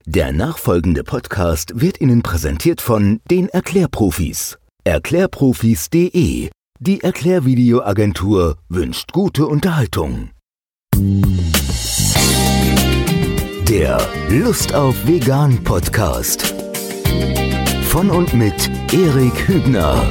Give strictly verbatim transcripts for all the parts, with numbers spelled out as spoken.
Der nachfolgende Podcast wird Ihnen präsentiert von den Erklärprofis. Erklärprofis punkt de. Die Erklärvideoagentur wünscht gute Unterhaltung. Der Lust auf Vegan Podcast. Von und mit Erik Hübner.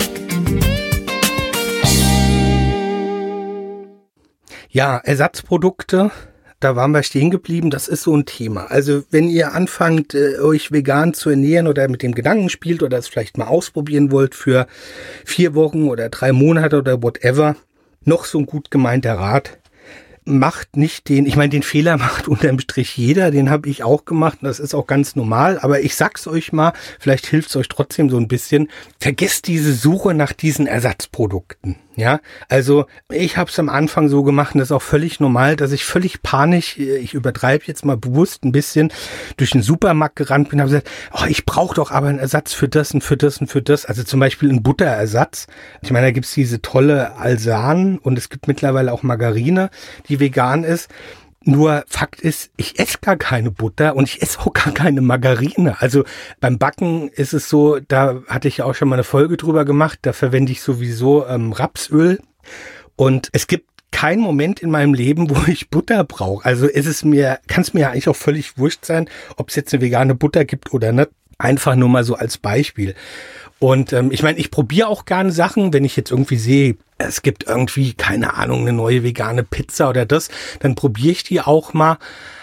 Ja, Ersatzprodukte. Da waren wir stehen geblieben, das ist so ein Thema. Also wenn ihr anfangt, äh, euch vegan zu ernähren oder mit dem Gedanken spielt oder es vielleicht mal ausprobieren wollt für vier Wochen oder drei Monate oder whatever, noch so ein gut gemeinter Rat, macht nicht den, ich meine, den Fehler macht unterm Strich jeder, den habe ich auch gemacht und das ist auch ganz normal, aber ich sag's euch mal, vielleicht hilft's euch trotzdem so ein bisschen, vergesst diese Suche nach diesen Ersatzprodukten. Ja, also ich habe es am Anfang so gemacht und das ist auch völlig normal, dass ich völlig panisch, ich übertreibe jetzt mal bewusst ein bisschen, durch den Supermarkt gerannt bin und habe gesagt, oh, ich brauche doch aber einen Ersatz für das und für das und für das. Also zum Beispiel einen Butterersatz. Ich meine, da gibt's diese tolle Alsan und es gibt mittlerweile auch Margarine, die vegan ist. Nur Fakt ist, ich esse gar keine Butter und ich esse auch gar keine Margarine. Also beim Backen ist es so, da hatte ich ja auch schon mal eine Folge drüber gemacht, da verwende ich sowieso ähm, Rapsöl und es gibt keinen Moment in meinem Leben, wo ich Butter brauche. Also ist es mir, kann es mir ja eigentlich auch völlig wurscht sein, ob es jetzt eine vegane Butter gibt oder nicht. Einfach nur mal so als Beispiel. Und ähm, ich meine, ich probiere auch gerne Sachen, wenn ich jetzt irgendwie sehe, es gibt irgendwie, keine Ahnung, eine neue vegane Pizza oder das, dann probiere ich die auch mal.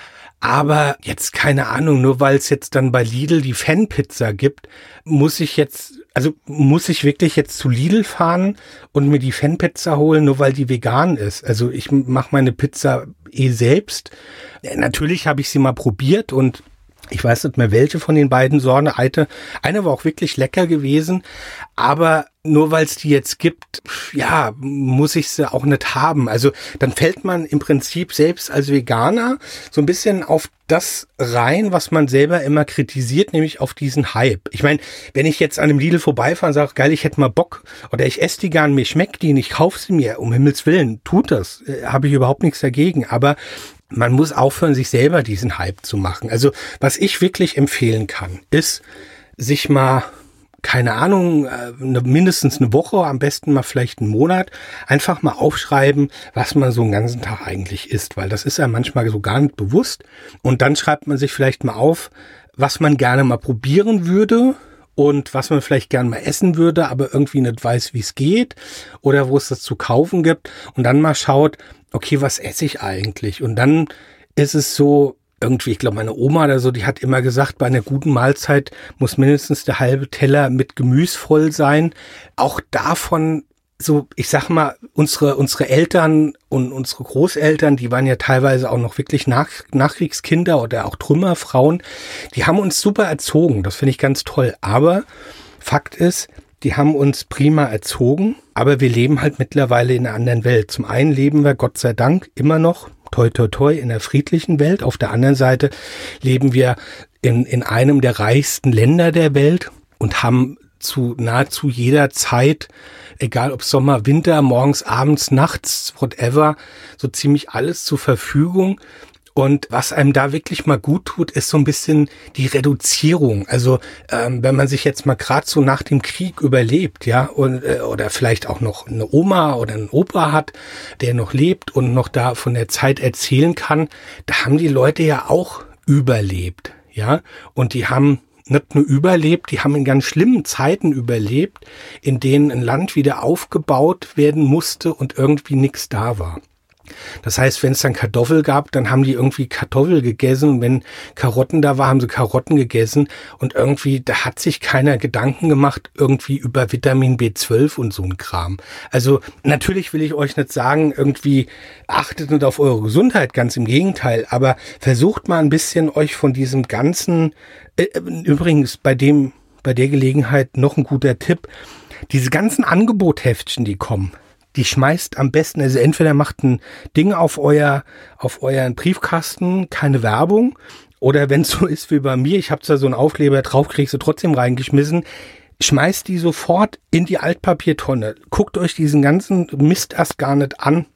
Aber jetzt, keine Ahnung, nur weil es jetzt dann bei Lidl die Fan-Pizza gibt, muss ich jetzt, also muss ich wirklich jetzt zu Lidl fahren und mir die Fan-Pizza holen, nur weil die vegan ist. Also ich mache meine Pizza eh selbst. Ja, natürlich habe ich sie mal probiert und ich weiß nicht mehr, welche von den beiden Sorten. Eine, eine war auch wirklich lecker gewesen, aber nur weil es die jetzt gibt, ja, muss ich sie auch nicht haben. Also dann fällt man im Prinzip selbst als Veganer so ein bisschen auf das rein, was man selber immer kritisiert, nämlich auf diesen Hype. Ich meine, wenn ich jetzt an einem Lidl vorbeifahre und sage, geil, ich hätte mal Bock oder ich esse die gern, mir schmeckt die und ich kaufe sie mir, um Himmels Willen, tut das, äh, habe ich überhaupt nichts dagegen, aber man muss aufhören, sich selber diesen Hype zu machen. Also was ich wirklich empfehlen kann, ist, sich mal, keine Ahnung, mindestens eine Woche, am besten mal vielleicht einen Monat, einfach mal aufschreiben, was man so einen ganzen Tag eigentlich isst, weil das ist ja manchmal so gar nicht bewusst. Und dann schreibt man sich vielleicht mal auf, was man gerne mal probieren würde und was man vielleicht gerne mal essen würde, aber irgendwie nicht weiß, wie es geht oder wo es das zu kaufen gibt und dann mal schaut, okay, was esse ich eigentlich? Und dann ist es so, irgendwie, ich glaube, meine Oma oder so, die hat immer gesagt, bei einer guten Mahlzeit muss mindestens der halbe Teller mit Gemüse voll sein. Auch davon, so, ich sag mal, unsere, unsere Eltern und unsere Großeltern, die waren ja teilweise auch noch wirklich Nach, Nachkriegskinder oder auch Trümmerfrauen, die haben uns super erzogen. Das finde ich ganz toll. Aber Fakt ist, die haben uns prima erzogen, aber wir leben halt mittlerweile in einer anderen Welt. Zum einen leben wir, Gott sei Dank, immer noch, toi toi toi, in einer friedlichen Welt. Auf der anderen Seite leben wir in, in einem der reichsten Länder der Welt und haben zu nahezu jeder Zeit, egal ob Sommer, Winter, morgens, abends, nachts, whatever, so ziemlich alles zur Verfügung. Und was einem da wirklich mal gut tut, ist so ein bisschen die Reduzierung. Also ähm, wenn man sich jetzt mal gerade so nach dem Krieg überlebt, ja, und, äh, oder vielleicht auch noch eine Oma oder einen Opa hat, der noch lebt und noch da von der Zeit erzählen kann, da haben die Leute ja auch überlebt, ja, und die haben nicht nur überlebt, die haben in ganz schlimmen Zeiten überlebt, in denen ein Land wieder aufgebaut werden musste und irgendwie nichts da war. Das heißt, wenn es dann Kartoffel gab, dann haben die irgendwie Kartoffel gegessen und wenn Karotten da war, haben sie Karotten gegessen und irgendwie, da hat sich keiner Gedanken gemacht, irgendwie über Vitamin B zwölf und so ein Kram. Also natürlich will ich euch nicht sagen, irgendwie achtet nicht auf eure Gesundheit, ganz im Gegenteil, aber versucht mal ein bisschen euch von diesem ganzen, äh, übrigens bei dem, bei der Gelegenheit noch ein guter Tipp, diese ganzen Angebotheftchen, die kommen, die schmeißt am besten, also entweder macht ein Ding auf euer, auf euren Briefkasten, keine Werbung, oder wenn es so ist wie bei mir, ich habe da so einen Aufkleber drauf, kriegst du trotzdem reingeschmissen, schmeißt die sofort in die Altpapiertonne. Guckt euch diesen ganzen Mist erst gar nicht an.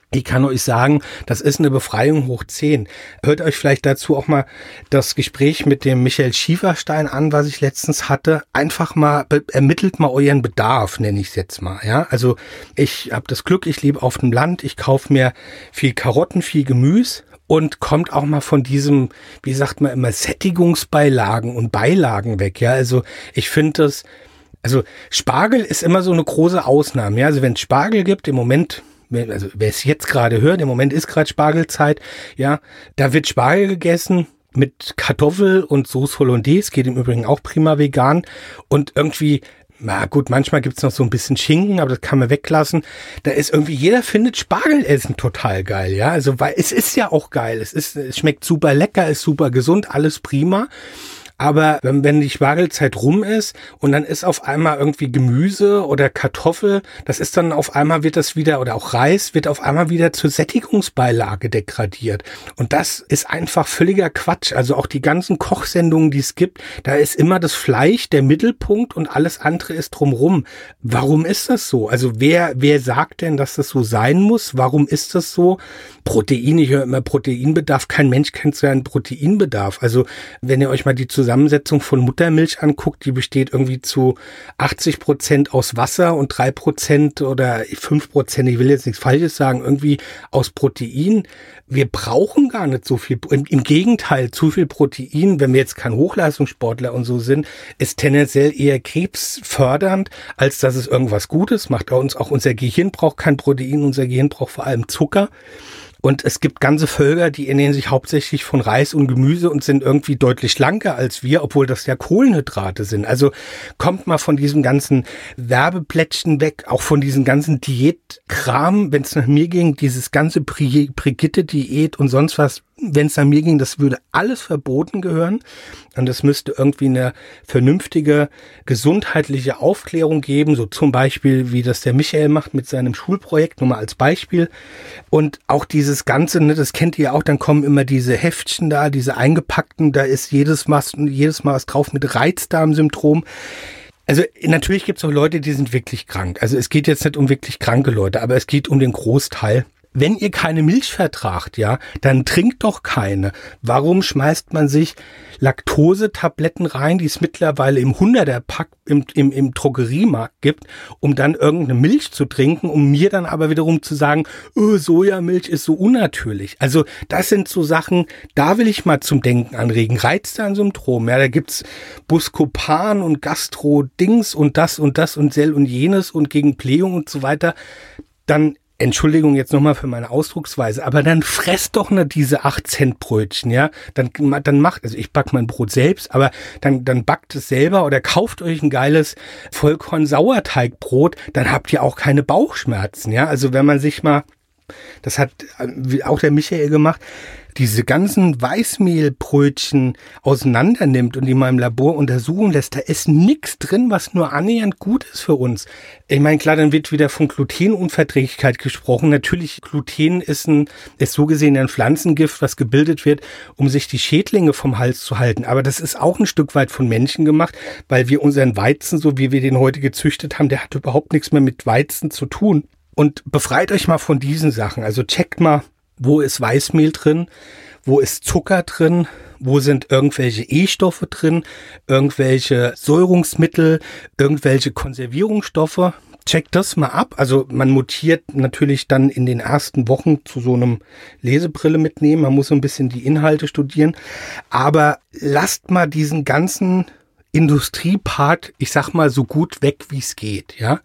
Ich kann euch sagen, das ist eine Befreiung hoch zehn. Hört euch vielleicht dazu auch mal das Gespräch mit dem Michael Schieferstein an, was ich letztens hatte. Einfach mal, ermittelt mal euren Bedarf, nenne ich es jetzt mal. Ja, also ich habe das Glück, ich lebe auf dem Land, ich kaufe mir viel Karotten, viel Gemüse. Und kommt auch mal von diesem, wie sagt man immer, Sättigungsbeilagen und Beilagen weg. Ja, also ich finde das, also Spargel ist immer so eine große Ausnahme. Ja, also wenn es Spargel gibt, im Moment, also wer es jetzt gerade hört, im Moment ist gerade Spargelzeit, ja, da wird Spargel gegessen mit Kartoffel und Sauce Hollandaise, geht im Übrigen auch prima vegan und irgendwie, na gut, manchmal gibt's noch so ein bisschen Schinken, aber das kann man weglassen. Da ist irgendwie, jeder findet Spargelessen total geil, ja, also weil es ist ja auch geil, es ist, es schmeckt super lecker, ist super gesund, alles prima. Aber wenn, wenn die Spargelzeit rum ist und dann ist auf einmal irgendwie Gemüse oder Kartoffel, das ist dann auf einmal wird das wieder, oder auch Reis, wird auf einmal wieder zur Sättigungsbeilage degradiert. Und das ist einfach völliger Quatsch. Also auch die ganzen Kochsendungen, die es gibt, da ist immer das Fleisch der Mittelpunkt und alles andere ist drumrum. Warum ist das so? Also wer, wer sagt denn, dass das so sein muss? Warum ist das so? Protein, ich höre immer Proteinbedarf. Kein Mensch kennt seinen Proteinbedarf. Also wenn ihr euch mal die Zusammensetzung von Muttermilch anguckt, die besteht irgendwie zu achtzig Prozent aus Wasser und drei Prozent oder fünf Prozent, ich will jetzt nichts Falsches sagen, irgendwie aus Protein. Wir brauchen gar nicht so viel. Im, im Gegenteil, zu viel Protein, wenn wir jetzt kein Hochleistungssportler und so sind, ist tendenziell eher krebsfördernd, als dass es irgendwas Gutes macht. Auch, uns, auch unser Gehirn braucht kein Protein, unser Gehirn braucht vor allem Zucker. Und es gibt ganze Völker, die ernähren sich hauptsächlich von Reis und Gemüse und sind irgendwie deutlich schlanker als wir, obwohl das ja Kohlenhydrate sind. Also kommt mal von diesem ganzen Werbeplättchen weg, auch von diesem ganzen Diätkram. Wenn es nach mir ging, dieses ganze Brigitte-Diät und sonst was, wenn es nach mir ging, das würde alles verboten gehören. Und es müsste irgendwie eine vernünftige gesundheitliche Aufklärung geben, so zum Beispiel, wie das der Michael macht mit seinem Schulprojekt, nur mal als Beispiel. Und auch dieses Ganze, ne, das kennt ihr auch, dann kommen immer diese Heftchen da, diese eingepackten, da ist jedes Mal, jedes Mal was drauf mit Reizdarmsyndrom. Also natürlich gibt es auch Leute, die sind wirklich krank. Also es geht jetzt nicht um wirklich kranke Leute, aber es geht um den Großteil. Wenn ihr keine Milch vertragt, ja, dann trinkt doch keine. Warum schmeißt man sich Laktosetabletten rein, die es mittlerweile im Hunderter-Pack im, im, im Drogeriemarkt gibt, um dann irgendeine Milch zu trinken, um mir dann aber wiederum zu sagen, oh, Sojamilch ist so unnatürlich. Also das sind so Sachen, da will ich mal zum Denken anregen. Reizdarmsyndrom, ja, da gibt's Buscopan und Gastro-Dings und das und das und Sell und jenes und gegen Blähung und so weiter. Dann Entschuldigung jetzt nochmal für meine Ausdrucksweise, aber dann fresst doch nicht diese acht Cent Brötchen, ja? Dann, dann macht, also ich back mein Brot selbst, aber dann, dann backt es selber oder kauft euch ein geiles Vollkorn-Sauerteigbrot, dann habt ihr auch keine Bauchschmerzen, ja? Also wenn man sich mal, das hat auch der Michael gemacht, diese ganzen Weißmehlbrötchen auseinander nimmt und die mal im Labor untersuchen lässt, da ist nichts drin, was nur annähernd gut ist für uns. Ich meine, klar, dann wird wieder von Glutenunverträglichkeit gesprochen. Natürlich, Gluten ist ein, ist so gesehen ein Pflanzengift, was gebildet wird, um sich die Schädlinge vom Hals zu halten. Aber das ist auch ein Stück weit von Menschen gemacht, weil wir unseren Weizen, so wie wir den heute gezüchtet haben, der hat überhaupt nichts mehr mit Weizen zu tun. Und befreit euch mal von diesen Sachen. Also checkt mal, wo ist Weißmehl drin? Wo ist Zucker drin? Wo sind irgendwelche E-Stoffe drin? Irgendwelche Säurungsmittel? Irgendwelche Konservierungsstoffe? Checkt das mal ab. Also man mutiert natürlich dann in den ersten Wochen zu so einem Lesebrille mitnehmen. Man muss so ein bisschen die Inhalte studieren. Aber lasst mal diesen ganzen Industriepart, ich sag mal, so gut weg, wie es geht, ja?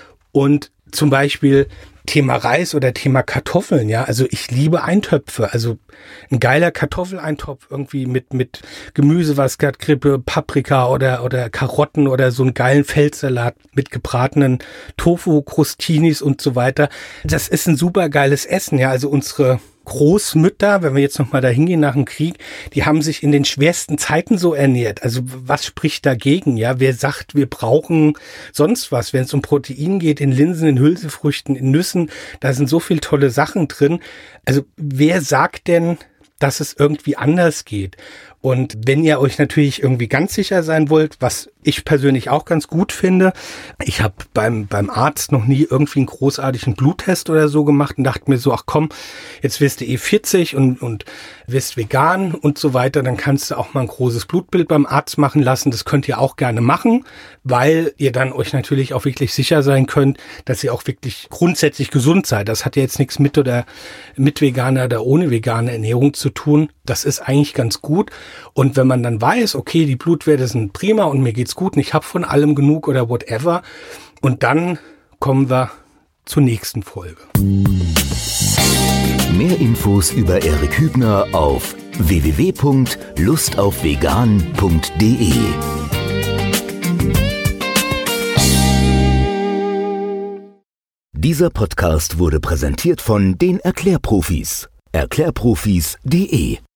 Und zum Beispiel Thema Reis oder Thema Kartoffeln, ja, also ich liebe Eintöpfe, also ein geiler Kartoffeleintopf irgendwie mit mit Gemüse, was gerade Krippe, Paprika oder oder Karotten oder so einen geilen Feldsalat mit gebratenen Tofu, Crustinis und so weiter. Das ist ein super geiles Essen, ja, also unsere Großmütter, wenn wir jetzt nochmal da hingehen nach dem Krieg, die haben sich in den schwersten Zeiten so ernährt. Also was spricht dagegen? Ja, wer sagt, wir brauchen sonst was? Wenn es um Protein geht, in Linsen, in Hülsenfrüchten, in Nüssen, da sind so viele tolle Sachen drin. Also wer sagt denn, dass es irgendwie anders geht? Und wenn ihr euch natürlich irgendwie ganz sicher sein wollt, was ich persönlich auch ganz gut finde, ich habe beim beim Arzt noch nie irgendwie einen großartigen Bluttest oder so gemacht und dachte mir so, ach komm, jetzt wirst du eh vierzig und und wirst vegan und so weiter, dann kannst du auch mal ein großes Blutbild beim Arzt machen lassen. Das könnt ihr auch gerne machen, weil ihr dann euch natürlich auch wirklich sicher sein könnt, dass ihr auch wirklich grundsätzlich gesund seid. Das hat ja jetzt nichts mit oder mit veganer oder ohne vegane Ernährung zu tun. Das ist eigentlich ganz gut. Und wenn man dann weiß, okay, die Blutwerte sind prima und mir geht's gut und ich habe von allem genug oder whatever, und dann kommen wir zur nächsten Folge. Mehr Infos über Erik Hübner auf w w w punkt lustaufvegan punkt d e. Dieser Podcast wurde präsentiert von den Erklärprofis. Erklärprofis punkt d e